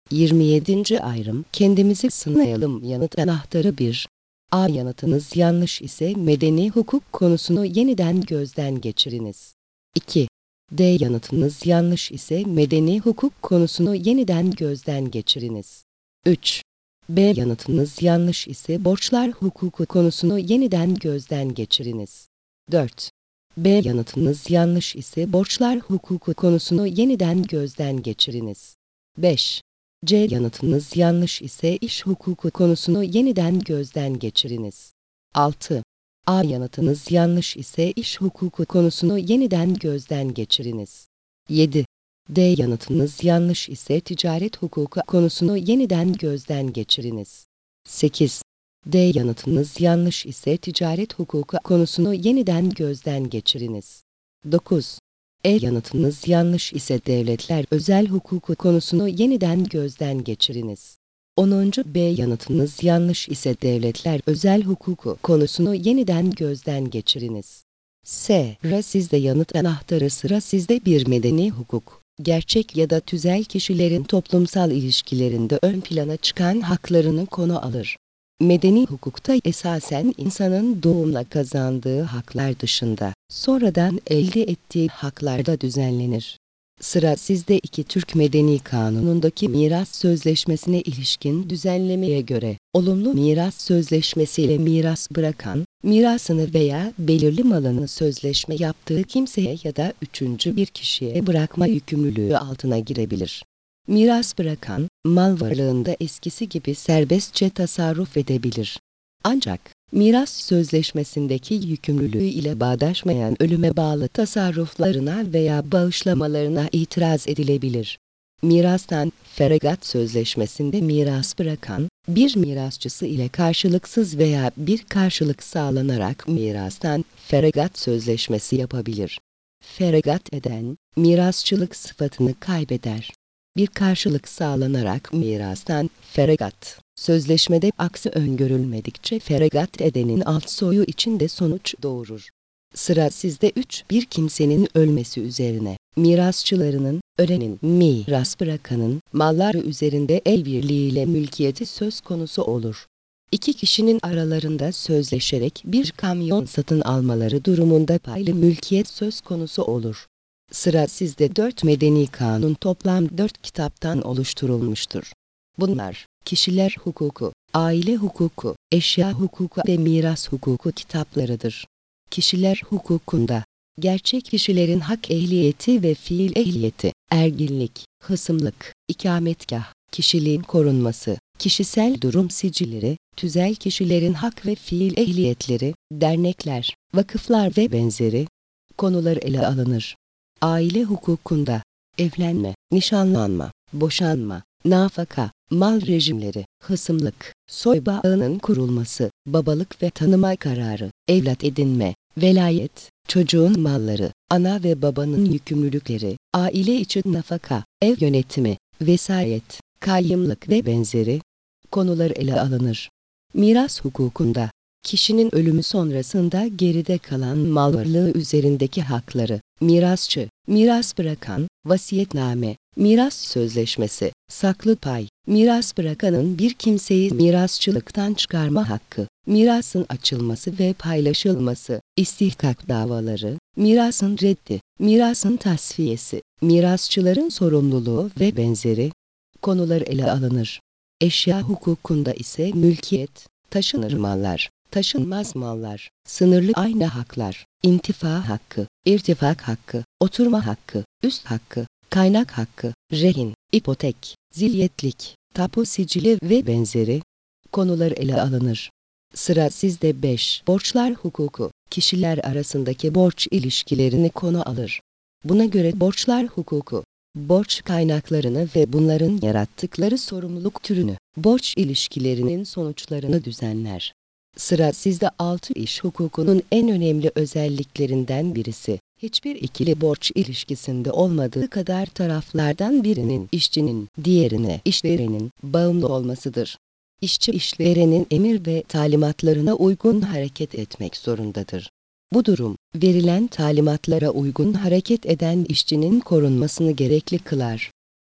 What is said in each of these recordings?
27. ayrım. Kendimizi sınayalım. Yanıt anahtarı 1. A. Yanıtınız yanlış ise medeni hukuk konusunu yeniden gözden geçiriniz. 2. D. Yanıtınız yanlış ise medeni hukuk konusunu yeniden gözden geçiriniz. 3. B. Yanıtınız yanlış ise borçlar hukuku konusunu yeniden gözden geçiriniz. 4. B. Yanıtınız yanlış ise borçlar hukuku konusunu yeniden gözden geçiriniz. 5. C. Yanıtınız yanlış ise iş hukuku konusunu yeniden gözden geçiriniz. 6. A. Yanıtınız yanlış ise iş hukuku konusunu yeniden gözden geçiriniz. 7. D. Yanıtınız yanlış ise ticaret hukuku konusunu yeniden gözden geçiriniz. 8. D. Yanıtınız yanlış ise ticaret hukuku konusunu yeniden gözden geçiriniz. 9. E. Yanıtınız yanlış ise devletler özel hukuku konusunu yeniden gözden geçiriniz. 10. B. Yanıtınız yanlış ise devletler özel hukuku konusunu yeniden gözden geçiriniz. S. Sizde yanıt anahtarı. Sıra sizde. Bir. Medeni hukuk, gerçek ya da tüzel kişilerin toplumsal ilişkilerinde ön plana çıkan haklarını konu alır. Medeni hukukta esasen insanın doğumla kazandığı haklar dışında sonradan elde ettiği haklar da düzenlenir. Sıra sizde. 2. Türk Medeni Kanunu'ndaki miras sözleşmesine ilişkin düzenlemeye göre, olumlu miras sözleşmesiyle miras bırakan, mirasını veya belirli malını sözleşme yaptığı kimseye ya da üçüncü bir kişiye bırakma yükümlülüğü altına girebilir. Miras bırakan, mal varlığında eskisi gibi serbestçe tasarruf edebilir. Ancak, miras sözleşmesindeki yükümlülüğü ile bağdaşmayan ölüme bağlı tasarruflarına veya bağışlamalarına itiraz edilebilir. Mirastan feragat sözleşmesinde miras bırakan, bir mirasçısı ile karşılıksız veya bir karşılık sağlanarak mirastan feragat sözleşmesi yapabilir. Feragat eden, mirasçılık sıfatını kaybeder. Bir karşılık sağlanarak mirastan feragat sözleşmede aksi öngörülmedikçe feragat edenin alt soyu için de sonuç doğurur. Sıra sizde. 3. Bir kimsenin ölmesi üzerine mirasçılarının, ölenin, miras bırakanın malları üzerinde el birliğiyle mülkiyeti söz konusu olur. İki kişinin aralarında sözleşerek bir kamyon satın almaları durumunda paylı mülkiyet söz konusu olur. Sıra sizde. 4. Medeni Kanun toplam 4 kitaptan oluşturulmuştur. Bunlar, kişiler hukuku, aile hukuku, eşya hukuku ve miras hukuku kitaplarıdır. Kişiler hukukunda, gerçek kişilerin hak ehliyeti ve fiil ehliyeti, erginlik, hısımlık, ikametgah, kişiliğin korunması, kişisel durum sicilleri, tüzel kişilerin hak ve fiil ehliyetleri, dernekler, vakıflar ve benzeri konular ele alınır. Aile hukukunda, evlenme, nişanlanma, boşanma, nafaka, mal rejimleri, hısımlık, soy bağının kurulması, babalık ve tanıma kararı, evlat edinme, velayet, çocuğun malları, ana ve babanın yükümlülükleri, aile içi nafaka, ev yönetimi, vesayet, kayyımlık ve benzeri konular ele alınır. Miras hukukunda, kişinin ölümü sonrasında geride kalan mal varlığı üzerindeki hakları, mirasçı, miras bırakan, vasiyetname, miras sözleşmesi, saklı pay, miras bırakanın bir kimseyi mirasçılıktan çıkarma hakkı, mirasın açılması ve paylaşılması, istihkak davaları, mirasın reddi, mirasın tasfiyesi, mirasçıların sorumluluğu ve benzeri konular ele alınır. Eşya hukukunda ise mülkiyet, taşınır mallar, taşınmaz mallar, sınırlı aynı haklar, intifa hakkı, irtifak hakkı, oturma hakkı, üst hakkı, kaynak hakkı, rehin, ipotek, zilyetlik, tapu sicili ve benzeri konular ele alınır. Sıra sizde. 5. Borçlar hukuku, kişiler arasındaki borç ilişkilerini konu alır. Buna göre borçlar hukuku, borç kaynaklarını ve bunların yarattıkları sorumluluk türünü, borç ilişkilerinin sonuçlarını düzenler. Sıra sizde. 6. İş hukukunun en önemli özelliklerinden birisi, hiçbir ikili borç ilişkisinde olmadığı kadar taraflardan birinin, işçinin, diğerine, işverenin, bağımlı olmasıdır. İşçi, işverenin emir ve talimatlarına uygun hareket etmek zorundadır. Bu durum, verilen talimatlara uygun hareket eden işçinin korunmasını gerekli kılar.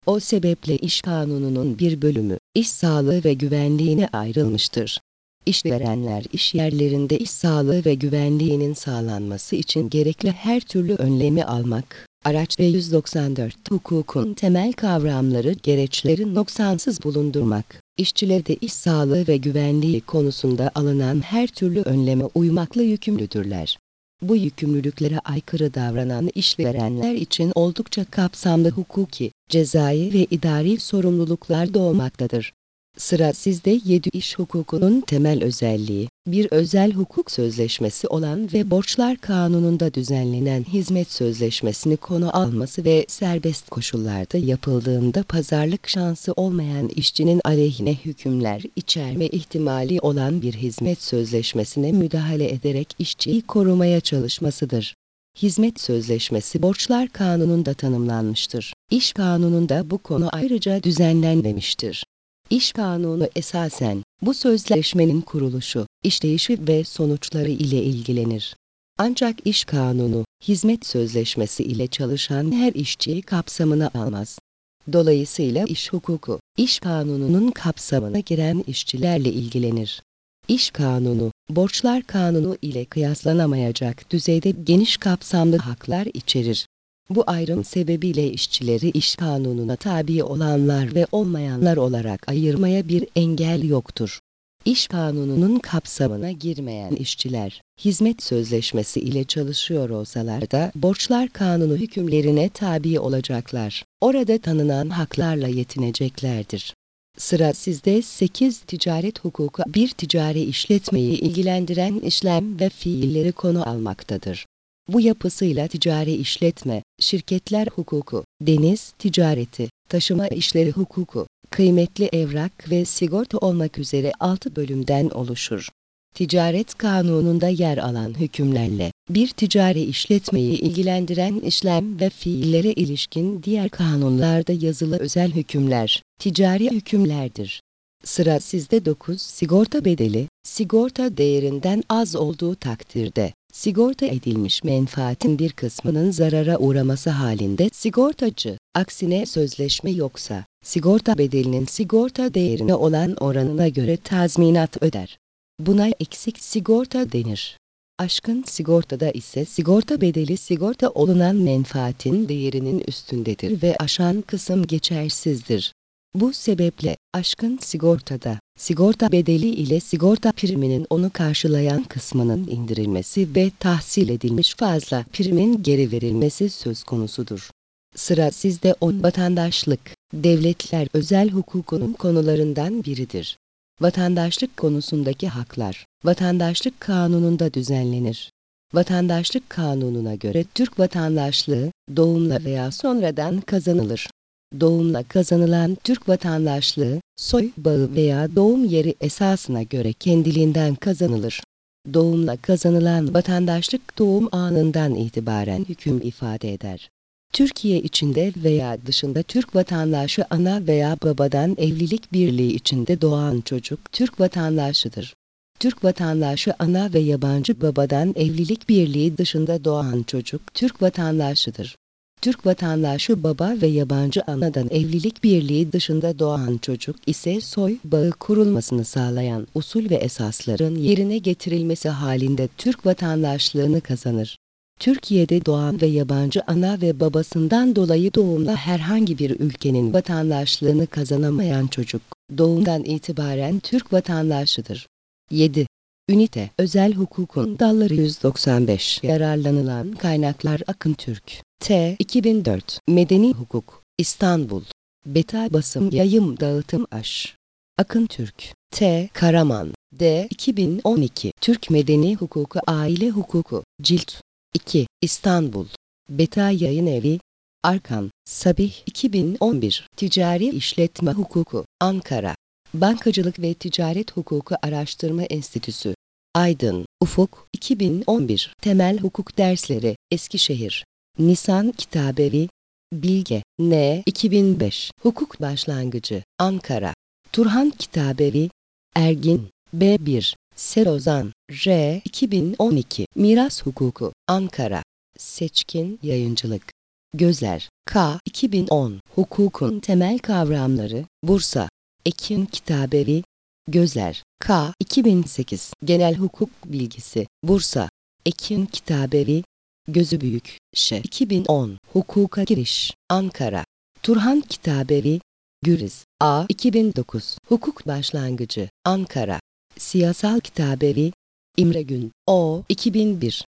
O sebeple iş kanununun bir bölümü, iş sağlığı ve güvenliğine ayrılmıştır. İşverenler iş yerlerinde iş sağlığı ve güvenliğinin sağlanması için gerekli her türlü önlemi almak, araç ve 194 hukukun temel kavramları gereçleri noksansız bulundurmak, işçileri iş sağlığı ve güvenliği konusunda alınan her türlü önleme uymakla yükümlüdürler. Bu yükümlülüklere aykırı davranan işverenler için oldukça kapsamlı hukuki, cezai ve idari sorumluluklar doğmaktadır. Sıra sizde 7 iş hukukunun temel özelliği, bir özel hukuk sözleşmesi olan ve borçlar kanununda düzenlenen hizmet sözleşmesini konu alması ve serbest koşullarda yapıldığında pazarlık şansı olmayan işçinin aleyhine hükümler içerme ihtimali olan bir hizmet sözleşmesine müdahale ederek işçiyi korumaya çalışmasıdır. Hizmet sözleşmesi borçlar kanununda tanımlanmıştır. İş kanununda bu konu ayrıca düzenlenmemiştir. İş kanunu esasen, bu sözleşmenin kuruluşu, işleyişi ve sonuçları ile ilgilenir. Ancak iş kanunu, hizmet sözleşmesi ile çalışan her işçiyi kapsamına almaz. Dolayısıyla iş hukuku, iş kanununun kapsamına giren işçilerle ilgilenir. İş kanunu, borçlar kanunu ile kıyaslanamayacak düzeyde geniş kapsamlı haklar içerir. Bu ayrım sebebiyle işçileri iş kanununa tabi olanlar ve olmayanlar olarak ayırmaya bir engel yoktur. İş kanununun kapsamına girmeyen işçiler, hizmet sözleşmesi ile çalışıyor olsalar da borçlar kanunu hükümlerine tabi olacaklar. Orada tanınan haklarla yetineceklerdir. Sıra sizde 8 ticaret hukuku bir ticari işletmeyi ilgilendiren işlem ve fiilleri konu almaktadır. Bu yapısıyla ticari işletme, şirketler hukuku, deniz ticareti, taşıma işleri hukuku, kıymetli evrak ve sigorta olmak üzere 6 bölümden oluşur. Ticaret kanununda yer alan hükümlerle bir ticari işletmeyi ilgilendiren işlem ve fiillere ilişkin diğer kanunlarda yazılı özel hükümler, ticari hükümlerdir. Sıra sizde 9 sigorta bedeli, sigorta değerinden az olduğu takdirde, sigorta edilmiş menfaatin bir kısmının zarara uğraması halinde sigortacı, aksine sözleşme yoksa, sigorta bedelinin sigorta değerine olan oranına göre tazminat öder. Buna eksik sigorta denir. Aşkın sigortada ise sigorta bedeli sigorta olunan menfaatin değerinin üstündedir ve aşan kısım geçersizdir. Bu sebeple aşkın sigortada, sigorta bedeli ile sigorta priminin onu karşılayan kısmının indirilmesi ve tahsil edilmiş fazla primin geri verilmesi söz konusudur. Sıra sizde 10 vatandaşlık, devletler özel hukukunun konularından biridir. Vatandaşlık konusundaki haklar, vatandaşlık kanununda düzenlenir. Vatandaşlık kanununa göre Türk vatandaşlığı, doğumla veya sonradan kazanılır. Doğumla kazanılan Türk vatandaşlığı, soy bağı veya doğum yeri esasına göre kendiliğinden kazanılır. Doğumla kazanılan vatandaşlık doğum anından itibaren hüküm ifade eder. Türkiye içinde veya dışında Türk vatandaşı ana veya babadan evlilik birliği içinde doğan çocuk Türk vatandaşıdır. Türk vatandaşı ana ve yabancı babadan evlilik birliği dışında doğan çocuk Türk vatandaşıdır. Türk vatandaşı baba ve yabancı anadan evlilik birliği dışında doğan çocuk ise soy bağı kurulmasını sağlayan usul ve esasların yerine getirilmesi halinde Türk vatandaşlığını kazanır. Türkiye'de doğan ve yabancı ana ve babasından dolayı doğumla herhangi bir ülkenin vatandaşlığını kazanamayan çocuk, doğumdan itibaren Türk vatandaşıdır. 7. Ünite, özel hukukun dalları 195. Yararlanılan kaynaklar Akıntürk. T. 2004. Medeni hukuk. İstanbul. Beta basım yayım dağıtım Aş. Akıntürk. T. Karaman. D. 2012. Türk Medeni Hukuku Aile Hukuku. Cilt 2. İstanbul. Beta Yayın Evi. Arkan. Sabih 2011. Ticari İşletme Hukuku. Ankara. Bankacılık ve Ticaret Hukuku Araştırma Enstitüsü. Aydın. Ufuk 2011. Temel Hukuk Dersleri. Eskişehir. Nisan Kitabevi. Bilge. N. 2005. Hukuk Başlangıcı. Ankara. Turhan Kitabevi. Ergin. B1. Serozan. R. 2012. Miras Hukuku. Ankara. Seçkin Yayıncılık. Gözer, K. 2010, Hukukun Temel Kavramları, Bursa, Ekin Kitabevi, Gözer, K. 2008, Genel Hukuk Bilgisi, Bursa, Ekin Kitabevi, Gözübüyük, Ş. 2010, Hukuka Giriş, Ankara, Turhan Kitabevi, Güriz, A. 2009, Hukuk Başlangıcı, Ankara, Siyasal Kitabevi, İmre Gün, O. 2001,